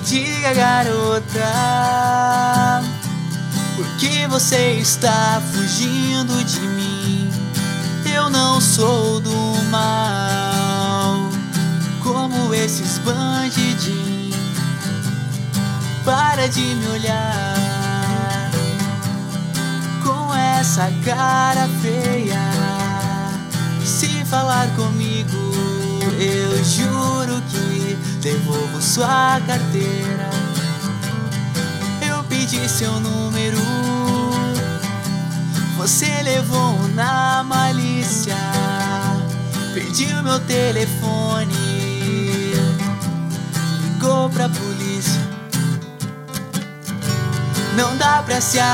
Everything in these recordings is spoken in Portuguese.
diga, garota, por que você está fugindo de mim? Eu não sou do mal, como esses bandidinhos. Para de me olhar com essa cara feia. Se falar comigo, eu juro que devolvo sua carteira. Eu pedi seu número, você levou na malícia. Pediu meu telefone, ligou pra polícia. Não dá pra se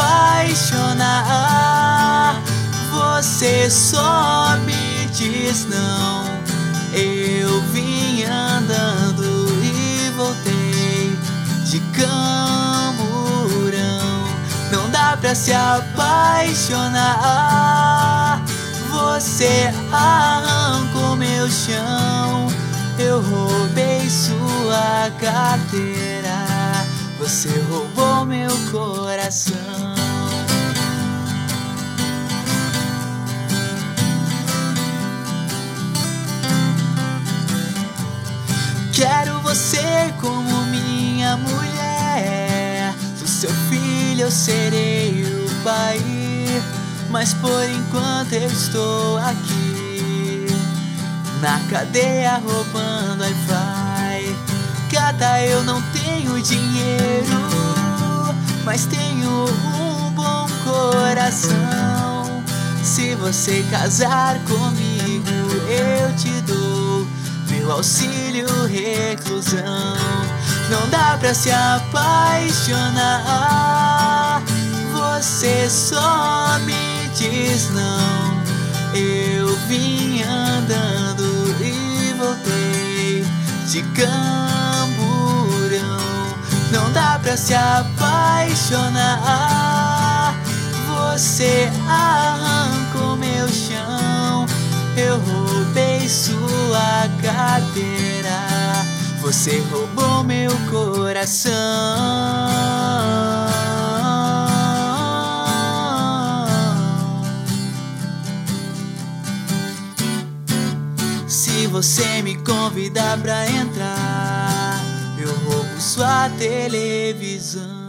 apaixonar, você só me diz não. Eu vim andando e voltei de camburão. Não dá pra se apaixonar, você arrancou meu chão. Eu roubei sua carteira, você roubou meu coração. Quero você como minha mulher, do seu filho eu serei o pai. Mas por enquanto eu estou aqui na cadeia roubando Wi-Fi. Gata, eu não tenho dinheiro, mas tenho um bom coração. Se você casar comigo, eu te dou meu auxílio reclusão. Não dá pra se apaixonar, você só me diz não. Eu vim andando e voltei de camburão. Não dá pra se apaixonar, você arrancou meu chão. Eu roubei sua carteira, você roubou meu coração. Se você me convidar pra entrar, eu roubo sua televisão.